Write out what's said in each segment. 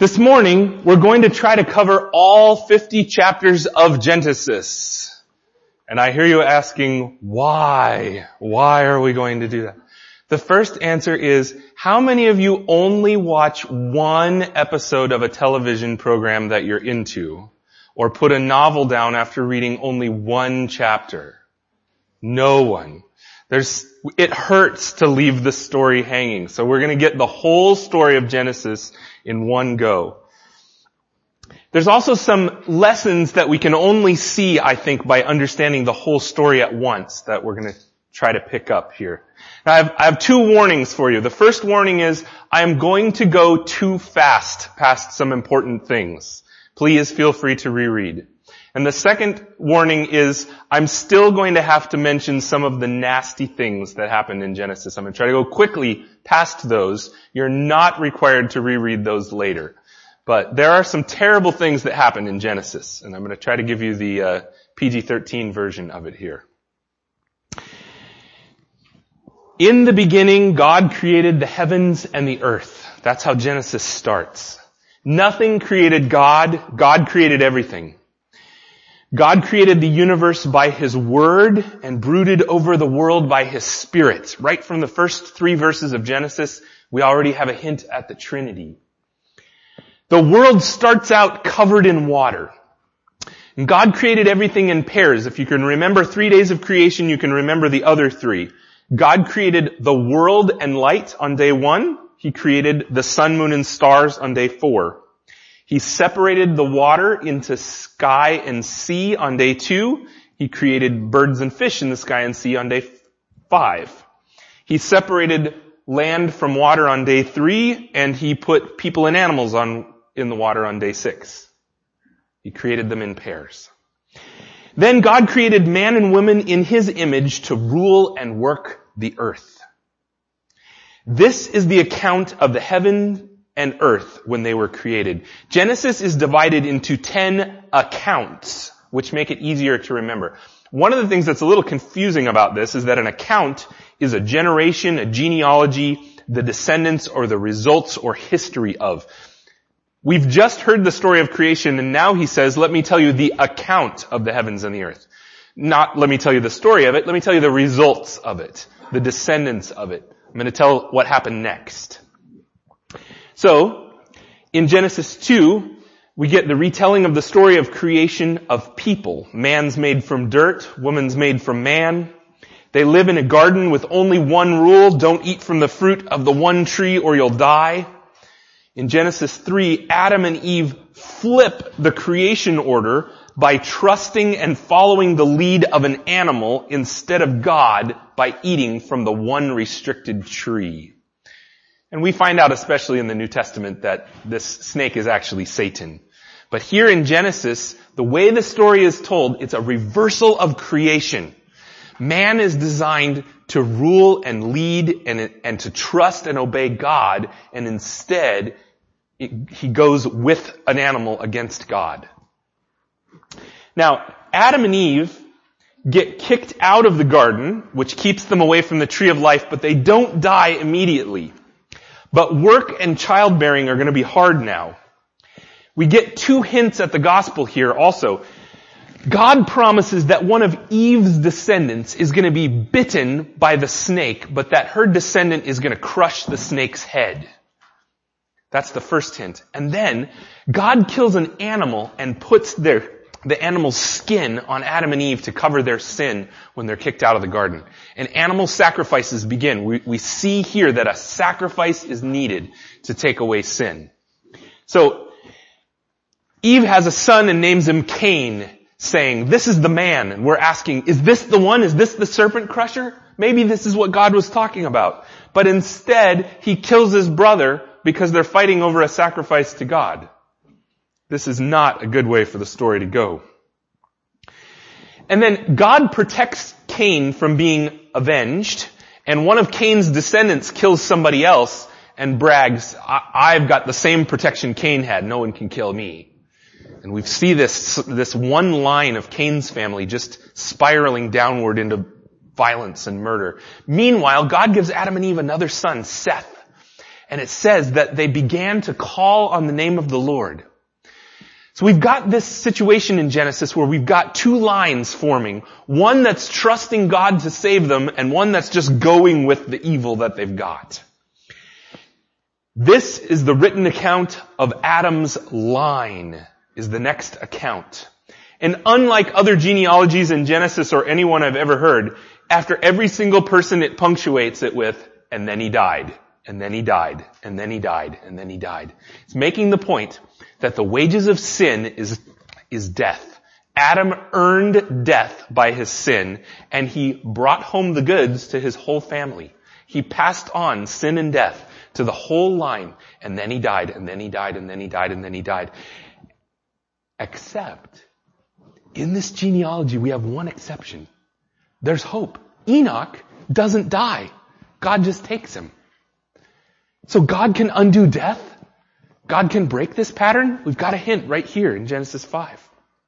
This morning, we're going to try to cover all 50 chapters of Genesis. And I hear you asking, why? Why are we going to do that? The first answer is, how many of you only watch one episode of a television program that you're into? Or put a novel down after reading only one chapter? No one. It hurts to leave the story hanging. So we're going to get the whole story of Genesis in one go. There's also some lessons that we can only see, I think, by understanding the whole story at once that we're going to try to pick up here. Now, I have two warnings for you. The first warning is, I am going to go too fast past some important things. Please feel free to reread. And the second warning is, I'm still going to have to mention some of the nasty things that happened in Genesis. I'm going to try to go quickly past those. You're not required to reread those later. But there are some terrible things that happen in Genesis, and I'm going to try to give you the PG-13 version of it here. In the beginning, God created the heavens and the earth. That's how Genesis starts. Nothing created God. God created everything. God created the universe by His Word and brooded over the world by His Spirit. Right from the first 3 verses of Genesis, we already have a hint at the Trinity. The world starts out covered in water. And God created everything in pairs. If you can remember 3 days of creation, you can remember the other 3. God created the world and light on day 1. He created the sun, moon, and stars on day 4. He separated the water into sky and sea on day 2. He created birds and fish in the sky and sea on day 5. He separated land from water on day 3, and He put people and animals in the water on day 6. He created them in pairs. Then God created man and woman in His image to rule and work the earth. This is the account of the heaven and earth when they were created. Genesis is divided into 10 accounts, which make it easier to remember. One of the things that's a little confusing about this is that an account is a generation, a genealogy, the descendants, or the results or history of. We've just heard the story of creation, and now He says, let me tell you the account of the heavens and the earth. Not let me tell you the story of it, let me tell you the results of it, the descendants of it. I'm going to tell what happened next. So, in Genesis 2, we get the retelling of the story of creation of people. Man's made from dirt, woman's made from man. They live in a garden with only one rule: don't eat from the fruit of the one tree or you'll die. In Genesis 3, Adam and Eve flip the creation order by trusting and following the lead of an animal instead of God by eating from the one restricted tree. And we find out, especially in the New Testament, that this snake is actually Satan. But here in Genesis, the way the story is told, it's a reversal of creation. Man is designed to rule and lead and to trust and obey God, and instead, he goes with an animal against God. Now, Adam and Eve get kicked out of the garden, which keeps them away from the tree of life, but they don't die immediately. But work and childbearing are going to be hard now. We get 2 hints at the gospel here also. God promises that one of Eve's descendants is going to be bitten by the snake, but that her descendant is going to crush the snake's head. That's the first hint. And then God kills an animal and puts the animal's skin on Adam and Eve to cover their sin when they're kicked out of the garden. And animal sacrifices begin. We see here that a sacrifice is needed to take away sin. So Eve has a son and names him Cain, saying, this is the man. And we're asking, is this the one? Is this the serpent crusher? Maybe this is what God was talking about. But instead, he kills his brother because they're fighting over a sacrifice to God. This is not a good way for the story to go. And then God protects Cain from being avenged, and one of Cain's descendants kills somebody else and brags, I've got the same protection Cain had, no one can kill me. And we see this one line of Cain's family just spiraling downward into violence and murder. Meanwhile, God gives Adam and Eve another son, Seth. And it says that they began to call on the name of the Lord. So we've got this situation in Genesis where we've got two lines forming. One that's trusting God to save them, and one that's just going with the evil that they've got. This is the written account of Adam's line, is the next account. And unlike other genealogies in Genesis or anyone I've ever heard, after every single person it punctuates it with, and then he died, and then he died, and then he died, and then he died. It's making the point that the wages of sin is death. Adam earned death by his sin, and he brought home the goods to his whole family. He passed on sin and death to the whole line, and then he died, and then he died, and then he died, and then he died. Except, in this genealogy, we have one exception. There's hope. Enoch doesn't die. God just takes him. So God can undo death? God can break this pattern? We've got a hint right here in Genesis 5.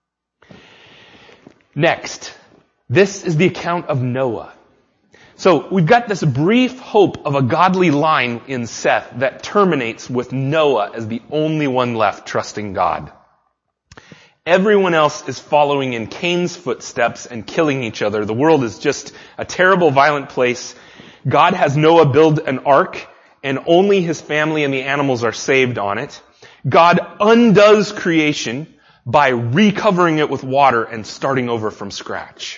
Next, this is the account of Noah. So we've got this brief hope of a godly line in Seth that terminates with Noah as the only one left trusting God. Everyone else is following in Cain's footsteps and killing each other. The world is just a terrible, violent place. God has Noah build an ark, and only his family and the animals are saved on it. God undoes creation by recovering it with water and starting over from scratch.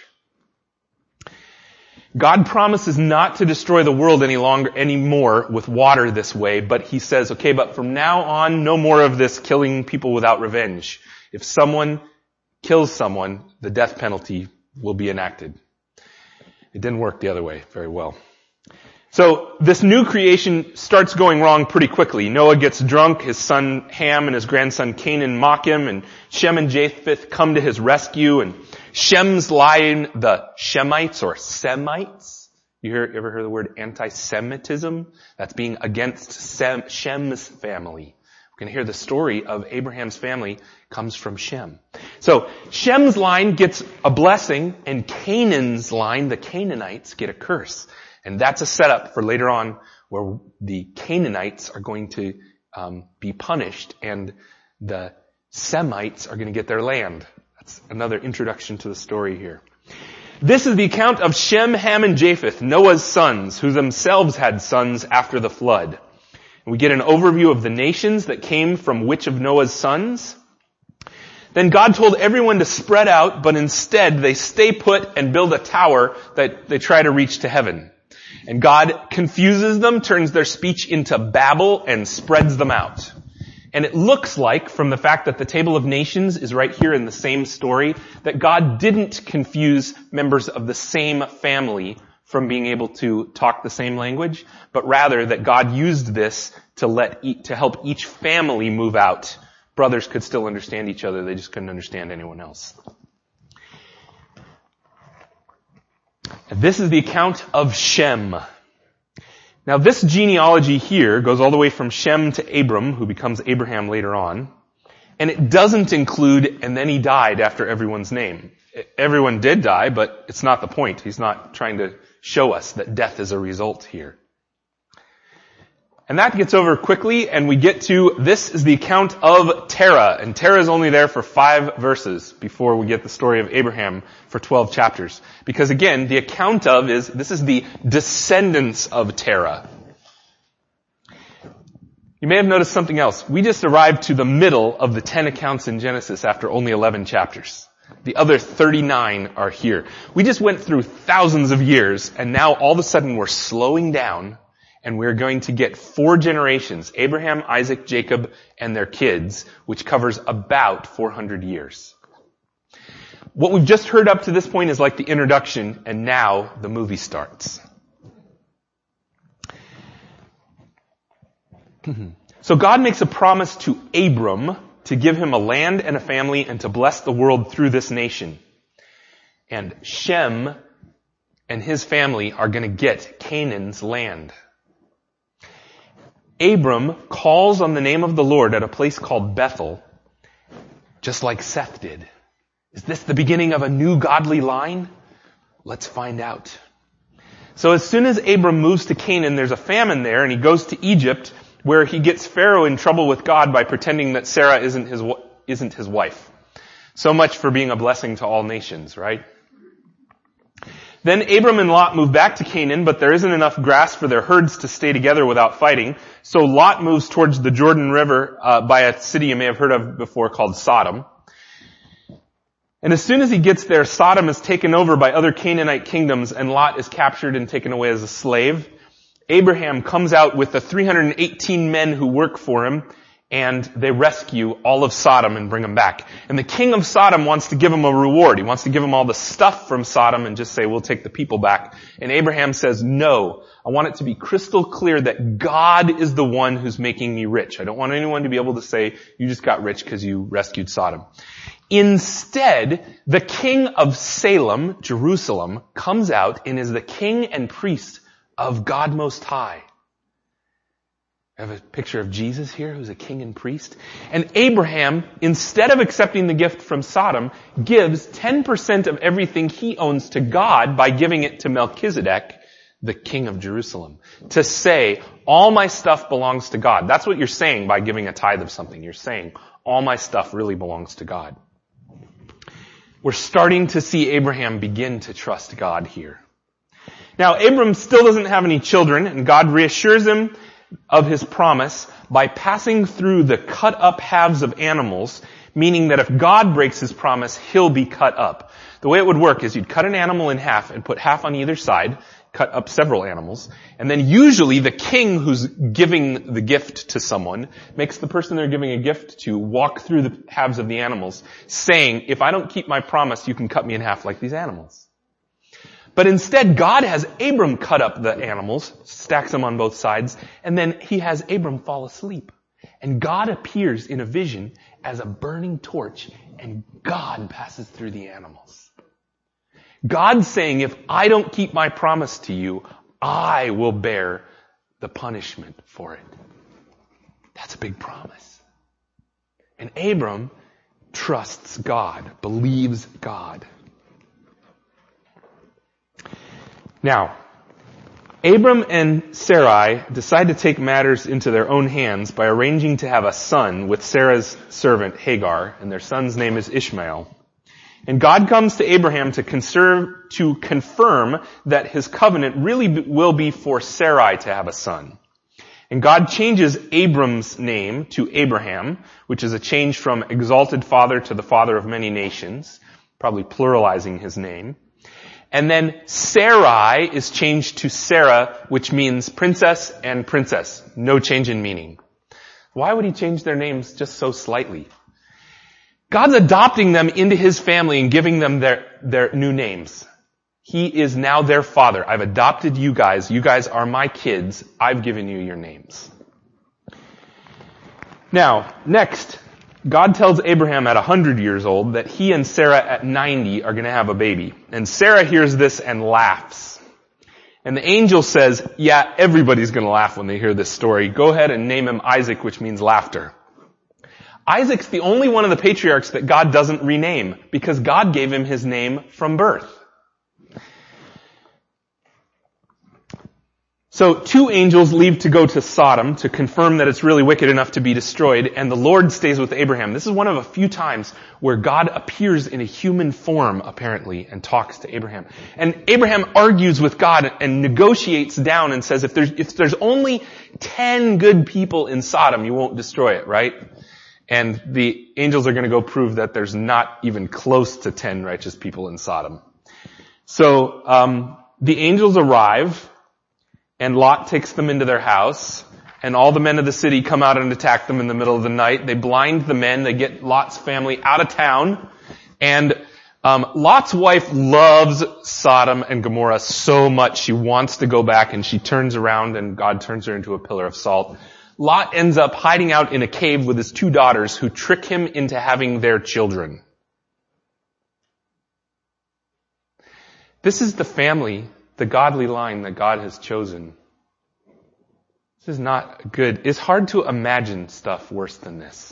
God promises not to destroy the world anymore with water this way, but he says, okay, but from now on, no more of this killing people without revenge. If someone kills someone, the death penalty will be enacted. It didn't work the other way very well. So this new creation starts going wrong pretty quickly. Noah gets drunk, his son Ham and his grandson Canaan mock him, and Shem and Japheth come to his rescue, and Shem's line, the Shemites or Semites. Ever heard the word anti-Semitism? That's being against Shem's family. We're going to hear the story of Abraham's family comes from Shem. So Shem's line gets a blessing, and Canaan's line, the Canaanites, get a curse. And that's a setup for later on where the Canaanites are going to be punished and the Semites are going to get their land. That's another introduction to the story here. This is the account of Shem, Ham, and Japheth, Noah's sons, who themselves had sons after the flood. And we get an overview of the nations that came from which of Noah's sons. Then God told everyone to spread out, but instead they stay put and build a tower that they try to reach to heaven. And God confuses them, turns their speech into babble, and spreads them out. And it looks like, from the fact that the Table of Nations is right here in the same story, that God didn't confuse members of the same family from being able to talk the same language, but rather that God used this to help each family move out. Brothers could still understand each other, they just couldn't understand anyone else. This is the account of Shem. Now this genealogy here goes all the way from Shem to Abram, who becomes Abraham later on. And it doesn't include, and then he died after everyone's name. Everyone did die, but it's not the point. He's not trying to show us that death is a result here. And that gets over quickly, and we get to, this is the account of Terah. And Terah is only there for 5 verses before we get the story of Abraham for 12 chapters. Because again, the account of this is the descendants of Terah. You may have noticed something else. We just arrived to the middle of the 10 accounts in Genesis after only 11 chapters. The other 39 are here. We just went through thousands of years, and now all of a sudden we're slowing down. And we're going to get 4 generations, Abraham, Isaac, Jacob, and their kids, which covers about 400 years. What we've just heard up to this point is like the introduction, and now the movie starts. So God makes a promise to Abram to give him a land and a family and to bless the world through this nation. And Shem and his family are going to get Canaan's land. Abram calls on the name of the Lord at a place called Bethel, just like Seth did. Is this the beginning of a new godly line? Let's find out. So as soon as Abram moves to Canaan, there's a famine there, and he goes to Egypt, where he gets Pharaoh in trouble with God by pretending that Sarah isn't his wife. So much for being a blessing to all nations, right? Then Abram and Lot move back to Canaan, but there isn't enough grass for their herds to stay together without fighting. So Lot moves towards the Jordan River by a city you may have heard of before called Sodom. And as soon as he gets there, Sodom is taken over by other Canaanite kingdoms, and Lot is captured and taken away as a slave. Abraham comes out with the 318 men who work for him, and they rescue all of Sodom and bring them back. And the king of Sodom wants to give him a reward. He wants to give him all the stuff from Sodom and just say, we'll take the people back. And Abraham says, no, I want it to be crystal clear that God is the one who's making me rich. I don't want anyone to be able to say, you just got rich because you rescued Sodom. Instead, the king of Salem, Jerusalem, comes out and is the king and priest of God Most High. I have a picture of Jesus here, who's a king and priest. And Abraham, instead of accepting the gift from Sodom, gives 10% of everything he owns to God by giving it to Melchizedek, the king of Jerusalem, to say, all my stuff belongs to God. That's what you're saying by giving a tithe of something. You're saying, all my stuff really belongs to God. We're starting to see Abraham begin to trust God here. Now, Abram still doesn't have any children, and God reassures him of his promise by passing through the cut up halves of animals, meaning that if God breaks his promise, he'll be cut up. The way it would work is you'd cut an animal in half and put half on either side, cut up several animals, and then usually the king who's giving the gift to someone makes the person they're giving a gift to walk through the halves of the animals, saying, if I don't keep my promise, you can cut me in half like these animals. But instead, God has Abram cut up the animals, stacks them on both sides, and then he has Abram fall asleep. And God appears in a vision as a burning torch, and God passes through the animals. God's saying, if I don't keep my promise to you, I will bear the punishment for it. That's a big promise. And Abram trusts God, believes God. Now, Abram and Sarai decide to take matters into their own hands by arranging to have a son with Sarah's servant Hagar, and their son's name is Ishmael. And God comes to Abraham to confirm that his covenant really will be for Sarai to have a son. And God changes Abram's name to Abraham, which is a change from exalted father to the father of many nations, probably pluralizing his name. And then Sarai is changed to Sarah, which means princess and princess. No change in meaning. Why would he change their names just so slightly? God's adopting them into his family and giving them their new names. He is now their father. I've adopted you guys. You guys are my kids. I've given you your names. Now, next, God tells Abraham at 100 years old that he and Sarah at 90 are going to have a baby. And Sarah hears this and laughs. And the angel says, yeah, everybody's going to laugh when they hear this story. Go ahead and name him Isaac, which means laughter. Isaac's the only one of the patriarchs that God doesn't rename because God gave him his name from birth. So 2 angels leave to go to Sodom to confirm that it's really wicked enough to be destroyed, and the Lord stays with Abraham. This is one of a few times where God appears in a human form, apparently, and talks to Abraham. And Abraham argues with God and negotiates down and says, if there's only 10 good people in Sodom, you won't destroy it, right? And the angels are going to go prove that there's not even close to 10 righteous people in Sodom. So the angels arrive, and Lot takes them into their house, and all the men of the city come out and attack them in the middle of the night. They blind the men. They get Lot's family out of town. And Lot's wife loves Sodom and Gomorrah so much she wants to go back, and she turns around and God turns her into a pillar of salt. Lot ends up hiding out in a cave with his 2 daughters who trick him into having their children. This is the family, the godly line that God has chosen. This is not good. It's hard to imagine stuff worse than this.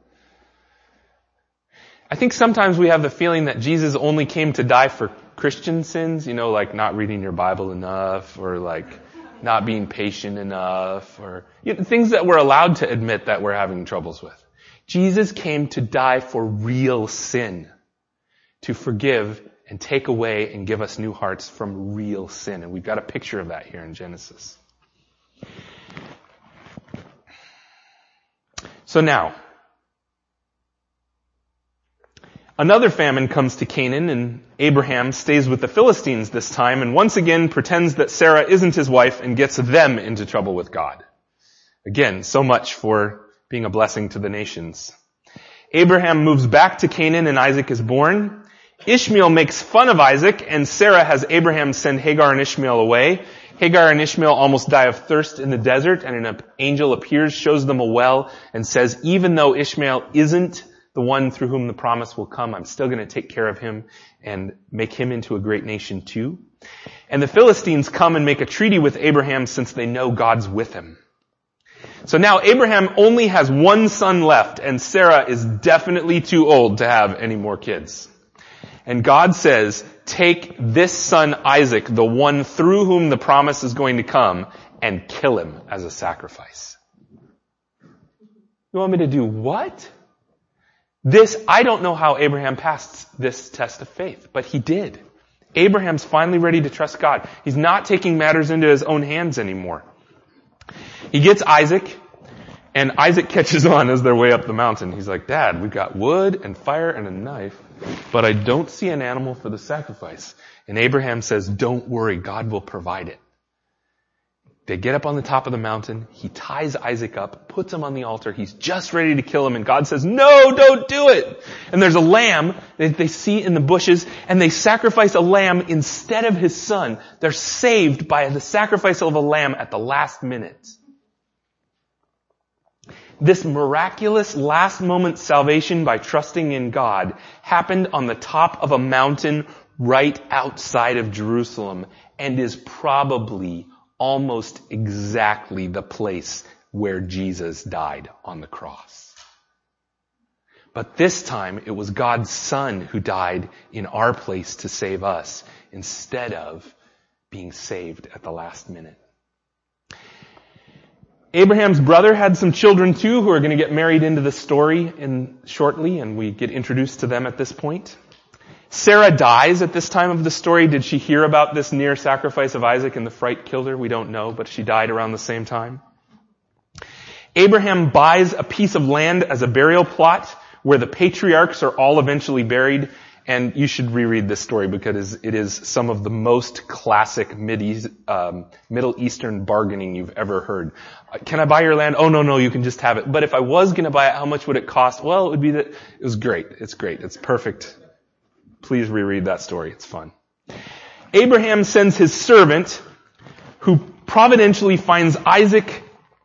I think sometimes we have the feeling that Jesus only came to die for Christian sins, like not reading your Bible enough, or like not being patient enough, or things that we're allowed to admit that we're having troubles with. Jesus came to die for real sin, to forgive and take away and give us new hearts from real sin. And we've got a picture of that here in Genesis. So now, another famine comes to Canaan, and Abraham stays with the Philistines this time, and once again pretends that Sarah isn't his wife and gets them into trouble with God. Again, so much for being a blessing to the nations. Abraham moves back to Canaan, and Isaac is born. Ishmael makes fun of Isaac, and Sarah has Abraham send Hagar and Ishmael away. Hagar and Ishmael almost die of thirst in the desert, and an angel appears, shows them a well, and says, even though Ishmael isn't the one through whom the promise will come, I'm still going to take care of him and make him into a great nation too. And the Philistines come and make a treaty with Abraham since they know God's with him. So now Abraham only has one son left, and Sarah is definitely too old to have any more kids. And God says, take this son Isaac, the one through whom the promise is going to come, and kill him as a sacrifice. You want me to do what? I don't know how Abraham passed this test of faith, but he did. Abraham's finally ready to trust God. He's not taking matters into his own hands anymore. He gets Isaac, and Isaac catches on as they're way up the mountain. He's like, Dad, we've got wood and fire and a knife, but I don't see an animal for the sacrifice. And Abraham says, don't worry, God will provide it. They get up on the top of the mountain. He ties Isaac up, puts him on the altar. He's just ready to kill him, and God says, no, don't do it. And there's a lamb that they see in the bushes, and they sacrifice a lamb instead of his son. They're saved by the sacrifice of a lamb at the last minute. This miraculous last moment salvation by trusting in God happened on the top of a mountain right outside of Jerusalem, and is probably almost exactly the place where Jesus died on the cross. But this time it was God's Son who died in our place to save us, instead of being saved at the last minute. Abraham's brother had some children too, who are going to get married into the story shortly, and we get introduced to them at this point. Sarah dies at this time of the story. Did she hear about this near sacrifice of Isaac and the fright killed her? We don't know, but she died around the same time. Abraham buys a piece of land as a burial plot where the patriarchs are all eventually buried. And you should reread this story because it is some of the most classic Middle Eastern bargaining you've ever heard. Can I buy your land? Oh, no, you can just have it. But if I was going to buy it, how much would it cost? Well, it would be it was great. It's great. It's perfect. Please reread that story. It's fun. Abraham sends his servant, who providentially finds Isaac's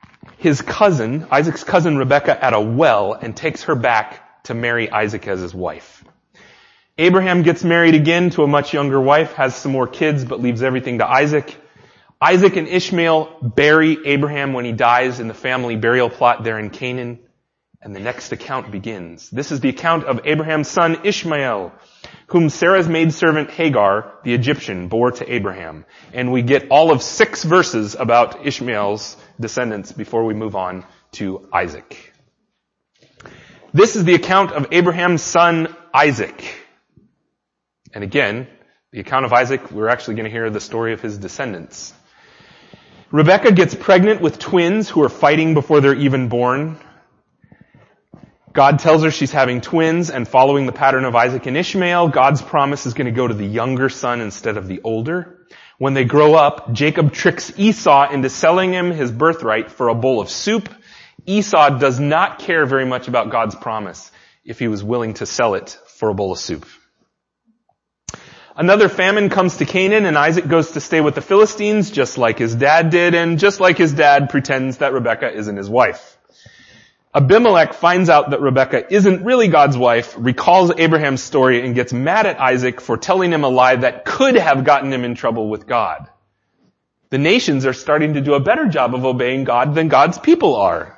cousin Rebekah at a well, and takes her back to marry Isaac as his wife. Abraham gets married again to a much younger wife, has some more kids, but leaves everything to Isaac. Isaac and Ishmael bury Abraham when he dies in the family burial plot there in Canaan. And the next account begins. This is the account of Abraham's son Ishmael, whom Sarah's maidservant Hagar, the Egyptian, bore to Abraham. And we get all of 6 verses about Ishmael's descendants before we move on to Isaac. This is the account of Abraham's son Isaac. And again, the account of Isaac, we're actually going to hear the story of his descendants. Rebekah gets pregnant with twins who are fighting before they're even born. God tells her she's having twins, and following the pattern of Isaac and Ishmael, God's promise is going to go to the younger son instead of the older. When they grow up, Jacob tricks Esau into selling him his birthright for a bowl of soup. Esau does not care very much about God's promise if he was willing to sell it for a bowl of soup. Another famine comes to Canaan, and Isaac goes to stay with the Philistines, just like his dad did, and just like his dad pretends that Rebekah isn't his wife. Abimelech finds out that Rebekah isn't really God's wife, recalls Abraham's story, and gets mad at Isaac for telling him a lie that could have gotten him in trouble with God. The nations are starting to do a better job of obeying God than God's people are.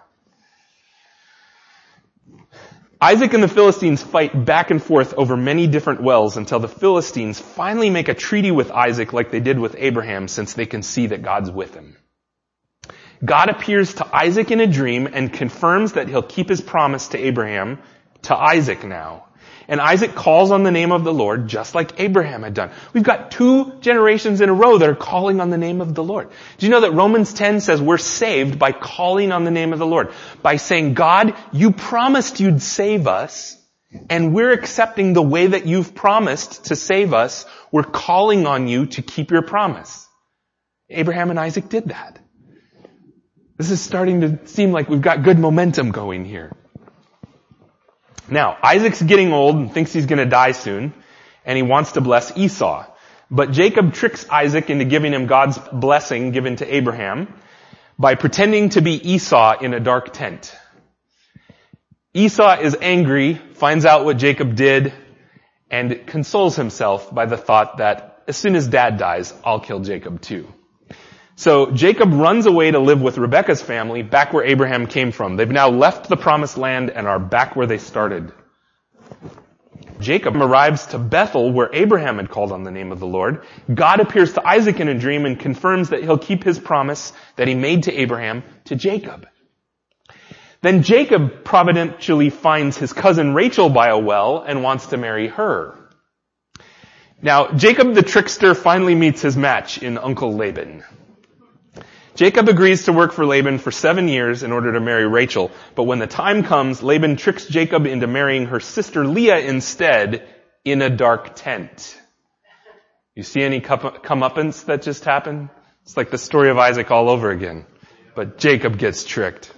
Isaac and the Philistines fight back and forth over many different wells until the Philistines finally make a treaty with Isaac like they did with Abraham, since they can see that God's with him. God appears to Isaac in a dream and confirms that he'll keep his promise to Abraham, to Isaac now. And Isaac calls on the name of the Lord just like Abraham had done. We've got 2 generations in a row that are calling on the name of the Lord. Do you know that Romans 10 says we're saved by calling on the name of the Lord? By saying, God, you promised you'd save us, and we're accepting the way that you've promised to save us. We're calling on you to keep your promise. Abraham and Isaac did that. This is starting to seem like we've got good momentum going here. Now, Isaac's getting old and thinks he's going to die soon, and he wants to bless Esau. But Jacob tricks Isaac into giving him God's blessing given to Abraham by pretending to be Esau in a dark tent. Esau is angry, finds out what Jacob did, and consoles himself by the thought that as soon as Dad dies, I'll kill Jacob too. So Jacob runs away to live with Rebekah's family back where Abraham came from. They've now left the promised land and are back where they started. Jacob arrives to Bethel where Abraham had called on the name of the Lord. God appears to Isaac in a dream and confirms that he'll keep his promise that he made to Abraham to Jacob. Then Jacob providentially finds his cousin Rachel by a well and wants to marry her. Now, Jacob the trickster finally meets his match in Uncle Laban. Jacob agrees to work for Laban for 7 years in order to marry Rachel, but when the time comes, Laban tricks Jacob into marrying her sister Leah instead in a dark tent. You see any comeuppance that just happened? It's like the story of Isaac all over again. But Jacob gets tricked.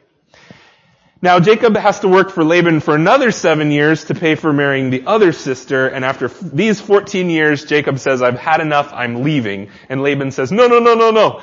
Now Jacob has to work for Laban for another 7 years to pay for marrying the other sister, and after these 14 years, Jacob says, I've had enough, I'm leaving. And Laban says, no.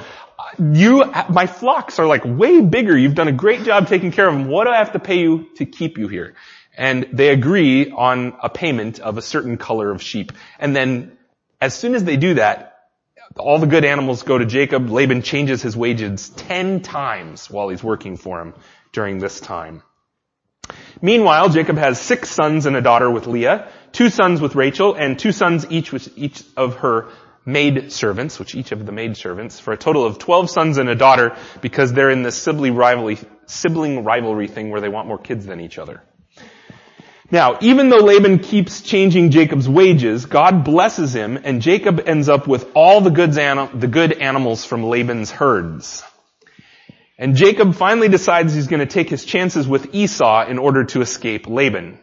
My flocks are like way bigger. You've done a great job taking care of them. What do I have to pay you to keep you here? And they agree on a payment of a certain color of sheep. And then as soon as they do that, all the good animals go to Jacob. Laban changes his wages 10 times while he's working for him during this time. Meanwhile, Jacob has 6 sons and a daughter with Leah, 2 sons with Rachel, and 2 sons each with each of her maid servants, for a total of 12 sons and a daughter, because they're in this sibling rivalry thing where they want more kids than each other. Now, even though Laban keeps changing Jacob's wages, God blesses him, and Jacob ends up with all the good animals from Laban's herds. And Jacob finally decides he's going to take his chances with Esau in order to escape Laban.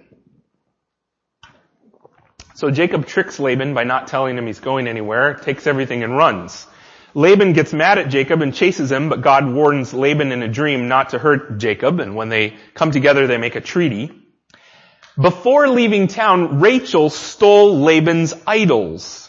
So Jacob tricks Laban by not telling him he's going anywhere, takes everything and runs. Laban gets mad at Jacob and chases him, but God warns Laban in a dream not to hurt Jacob, and when they come together they make a treaty. Before leaving town, Rachel stole Laban's idols.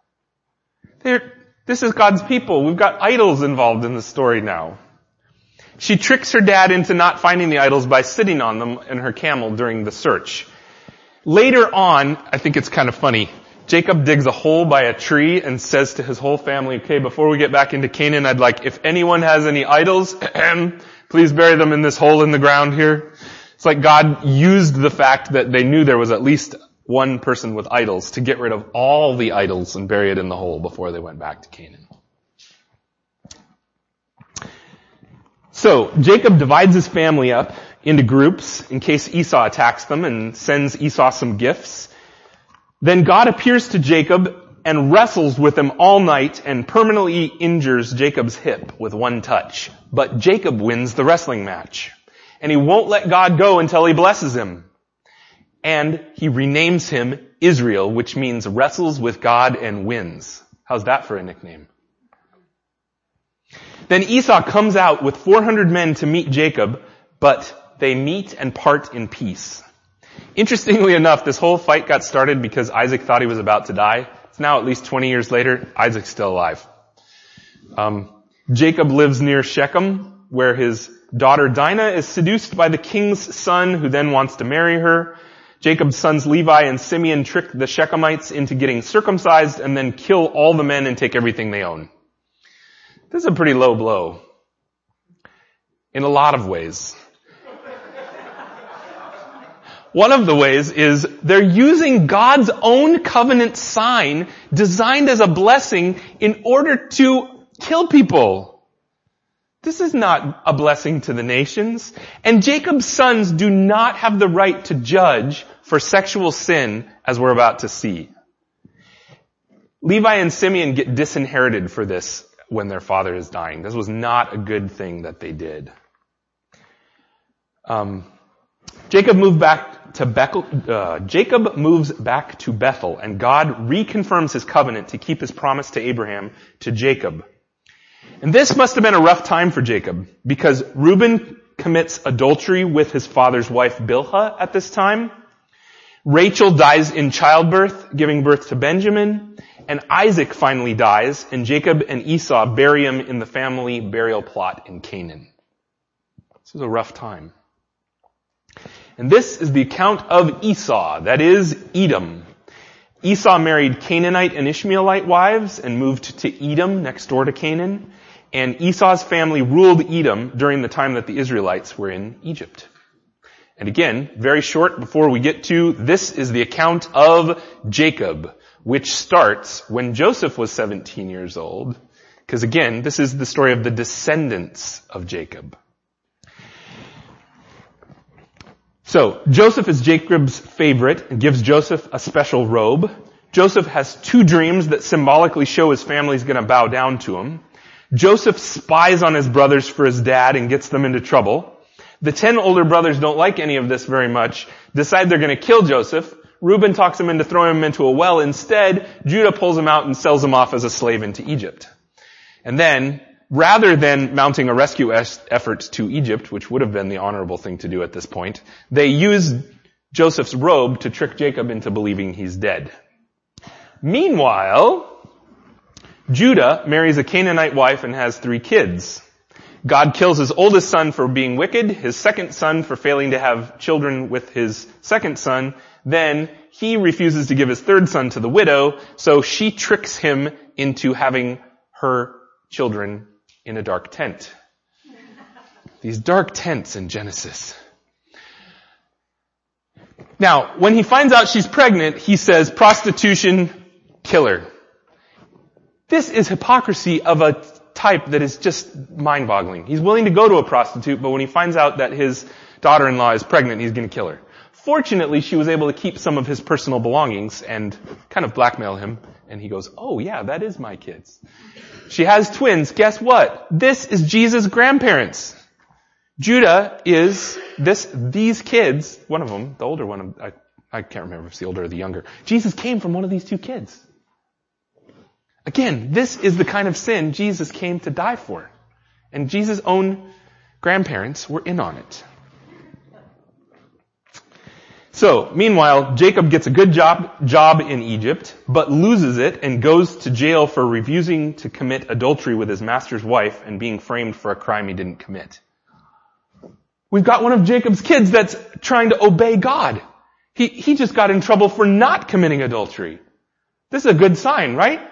This is God's people. We've got idols involved in the story now. She tricks her dad into not finding the idols by sitting on them in her camel during the search. Later on, I think it's kind of funny, Jacob digs a hole by a tree and says to his whole family, okay, before we get back into Canaan, I'd like, if anyone has any idols, please bury them in this hole in the ground here. It's like God used the fact that they knew there was at least one person with idols to get rid of all the idols and bury it in the hole before they went back to Canaan. So, Jacob divides his family up into groups in case Esau attacks them and sends Esau some gifts. Then God appears to Jacob and wrestles with him all night and permanently injures Jacob's hip with one touch. But Jacob wins the wrestling match. And he won't let God go until he blesses him. And he renames him Israel, which means wrestles with God and wins. How's that for a nickname? Then Esau comes out with 400 men to meet Jacob, but they meet and part in peace. Interestingly enough, this whole fight got started because Isaac thought he was about to die. It's now at least 20 years later. Isaac's still alive. Jacob lives near Shechem, where his daughter Dinah is seduced by the king's son, who then wants to marry her. Jacob's sons Levi and Simeon trick the Shechemites into getting circumcised and then kill all the men and take everything they own. This is a pretty low blow. In a lot of ways. One of the ways is they're using God's own covenant sign designed as a blessing in order to kill people. This is not a blessing to the nations. And Jacob's sons do not have the right to judge for sexual sin, as we're about to see. Levi and Simeon get disinherited for this when their father is dying. This was not a good thing that they did. Jacob moves back to Bethel, and God reconfirms his covenant to keep his promise to Abraham to Jacob. And this must have been a rough time for Jacob, because Reuben commits adultery with his father's wife Bilhah at this time. Rachel dies in childbirth, giving birth to Benjamin. And Isaac finally dies, and Jacob and Esau bury him in the family burial plot in Canaan. This is a rough time. And this is the account of Esau, that is, Edom. Esau married Canaanite and Ishmaelite wives and moved to Edom, next door to Canaan. And Esau's family ruled Edom during the time that the Israelites were in Egypt. And again, very short before we get to, this is the account of Jacob, which starts when Joseph was 17 years old. Because again, this is the story of the descendants of Jacob. So, Joseph is Jacob's favorite and gives Joseph a special robe. Joseph has 2 dreams that symbolically show his family's going to bow down to him. Joseph spies on his brothers for his dad and gets them into trouble. The 10 older brothers don't like any of this very much, decide they're going to kill Joseph. Reuben talks him into throwing him into a well. Instead, Judah pulls him out and sells him off as a slave into Egypt. And then, rather than mounting a rescue effort to Egypt, which would have been the honorable thing to do at this point, they use Joseph's robe to trick Jacob into believing he's dead. Meanwhile, Judah marries a Canaanite wife and has 3 kids. God kills his oldest son for being wicked, his second son for failing to have children with his second son. Then he refuses to give his third son to the widow, so she tricks him into having her children in a dark tent. These dark tents in Genesis. Now, when he finds out she's pregnant, he says, prostitution, kill her. This is hypocrisy of a type that is just mind-boggling. He's willing to go to a prostitute, but when he finds out that his daughter-in-law is pregnant, he's going to kill her. Fortunately, she was able to keep some of his personal belongings and kind of blackmail him. And he goes, oh yeah, that is my kids. She has twins. Guess what? This is Jesus' grandparents. Judah is these kids, one of them, the older one, I can't remember if it's the older or the younger. Jesus came from one of these 2 kids. Again, this is the kind of sin Jesus came to die for. And Jesus' own grandparents were in on it. So, meanwhile, Jacob gets a good job in Egypt, but loses it and goes to jail for refusing to commit adultery with his master's wife and being framed for a crime he didn't commit. We've got one of Jacob's kids that's trying to obey God. He just got in trouble for not committing adultery. This is a good sign, right?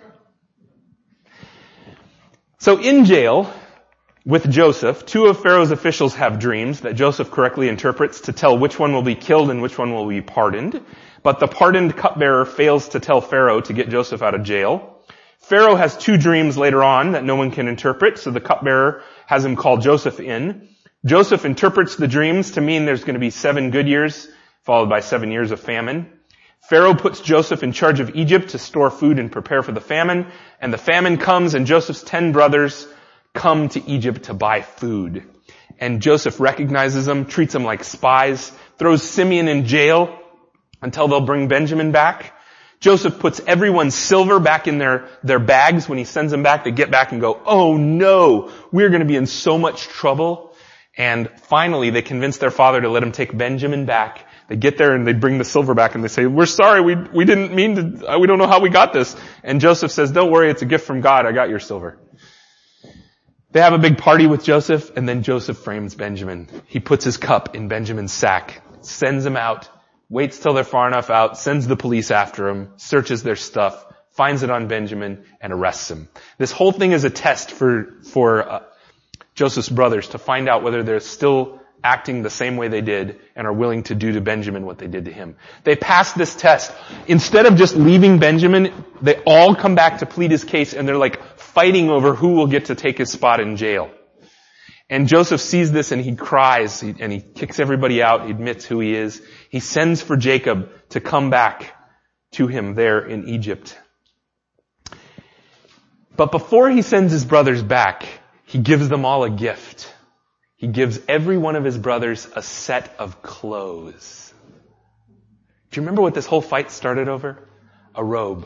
So in jail, with Joseph, 2 of Pharaoh's officials have dreams that Joseph correctly interprets to tell which one will be killed and which one will be pardoned. But the pardoned cupbearer fails to tell Pharaoh to get Joseph out of jail. Pharaoh has 2 dreams later on that no one can interpret, so the cupbearer has him call Joseph in. Joseph interprets the dreams to mean there's going to be 7 good years, followed by 7 years of famine. Pharaoh puts Joseph in charge of Egypt to store food and prepare for the famine. And the famine comes, and Joseph's 10 brothers come to Egypt to buy food. And Joseph recognizes them, treats them like spies, throws Simeon in jail until they'll bring Benjamin back. Joseph puts everyone's silver back in their bags. When he sends them back, they get back and go, oh no, we're going to be in so much trouble. And finally, they convince their father to let him take Benjamin back. They get there and they bring the silver back and they say, we're sorry, we didn't mean to, we don't know how we got this. And Joseph says, don't worry, it's a gift from God, I got your silver. They have a big party with Joseph, and then Joseph frames Benjamin. He puts his cup in Benjamin's sack, sends him out, waits till they're far enough out, sends the police after him, searches their stuff, finds it on Benjamin, and arrests him. This whole thing is a test for Joseph's brothers to find out whether they're still acting the same way they did and are willing to do to Benjamin what they did to him. They pass this test. Instead of just leaving Benjamin, they all come back to plead his case, and they're like fighting over who will get to take his spot in jail. And Joseph sees this and he cries and he kicks everybody out. He admits who he is. He sends for Jacob to come back to him there in Egypt. But before he sends his brothers back, he gives them all a gift. He gives every one of his brothers a set of clothes. Do you remember what this whole fight started over? A robe.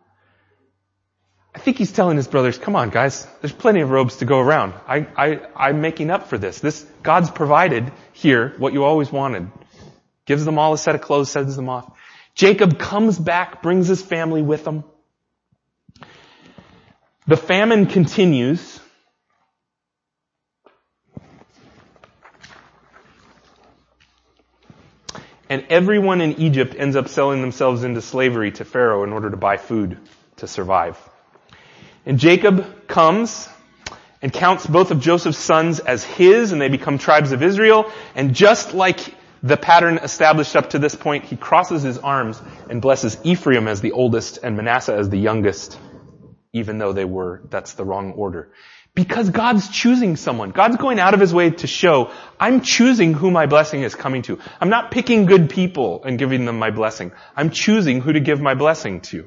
I think he's telling his brothers, come on guys, there's plenty of robes to go around. I'm making up for this. God's provided here what you always wanted. Gives them all a set of clothes, sends them off. Jacob comes back, brings his family with him. The famine continues. And everyone in Egypt ends up selling themselves into slavery to Pharaoh in order to buy food to survive. And Jacob comes and counts both of Joseph's sons as his, and they become tribes of Israel. And just like the pattern established up to this point, he crosses his arms and blesses Ephraim as the oldest and Manasseh as the youngest, even though that's the wrong order. Because God's choosing someone. God's going out of his way to show, I'm choosing who my blessing is coming to. I'm not picking good people and giving them my blessing. I'm choosing who to give my blessing to.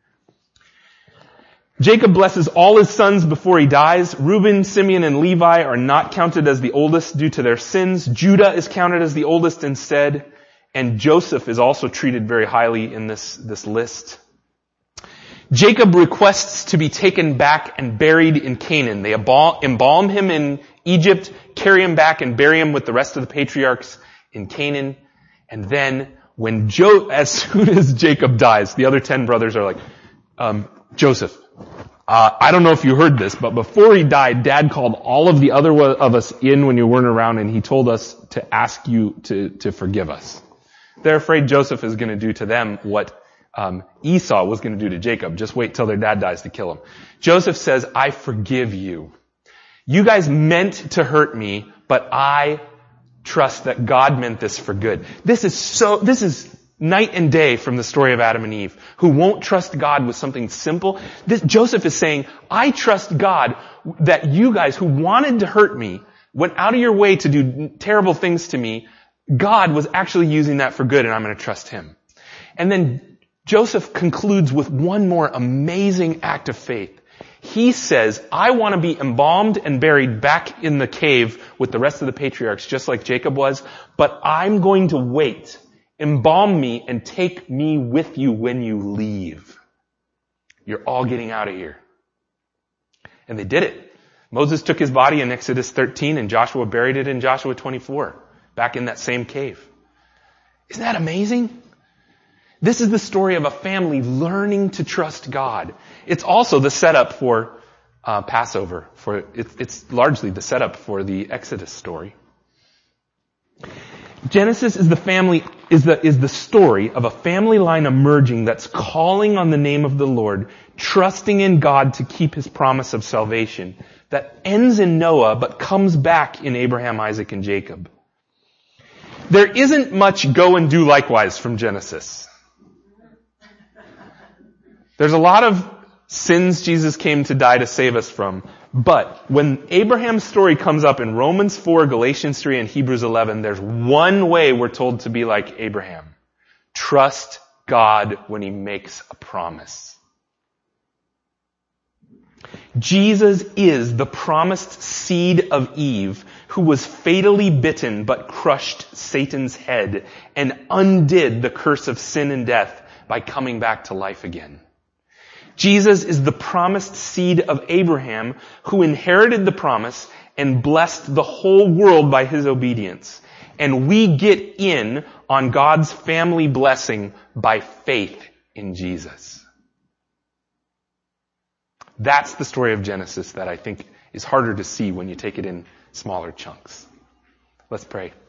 Jacob blesses all his sons before he dies. Reuben, Simeon, and Levi are not counted as the oldest due to their sins. Judah is counted as the oldest instead. And Joseph is also treated very highly in this list. Jacob requests to be taken back and buried in Canaan. They embalm him in Egypt, carry him back and bury him with the rest of the patriarchs in Canaan. And then as soon as Jacob dies, the other 10 brothers are like, Joseph, I don't know if you heard this, but before he died, Dad called all of the other of us in when you weren't around, and he told us to ask you to forgive us. They're afraid Joseph is going to do to them what Esau was going to do to Jacob. Just wait till their dad dies to kill him. Joseph says, I forgive you. You guys meant to hurt me, but I trust that God meant this for good. This is night and day from the story of Adam and Eve, who won't trust God with something simple. Joseph is saying, I trust God that you guys who wanted to hurt me, went out of your way to do terrible things to me, God was actually using that for good, and I'm going to trust him. And then Joseph concludes with one more amazing act of faith. He says, I want to be embalmed and buried back in the cave with the rest of the patriarchs, just like Jacob was, but I'm going to wait. Embalm me and take me with you when you leave. You're all getting out of here. And they did it. Moses took his body in Exodus 13 and Joshua buried it in Joshua 24, back in that same cave. Isn't that amazing? This is the story of a family learning to trust God. It's also the setup for Passover. It's largely the setup for the Exodus story. Genesis is the story of a family line emerging that's calling on the name of the Lord, trusting in God to keep his promise of salvation, that ends in Noah but comes back in Abraham, Isaac, and Jacob. There isn't much go and do likewise from Genesis. There's a lot of sins Jesus came to die to save us from. But when Abraham's story comes up in Romans 4, Galatians 3, and Hebrews 11, there's one way we're told to be like Abraham. Trust God when he makes a promise. Jesus is the promised seed of Eve who was fatally bitten but crushed Satan's head and undid the curse of sin and death by coming back to life again. Jesus is the promised seed of Abraham who inherited the promise and blessed the whole world by his obedience. And we get in on God's family blessing by faith in Jesus. That's the story of Genesis that I think is harder to see when you take it in smaller chunks. Let's pray.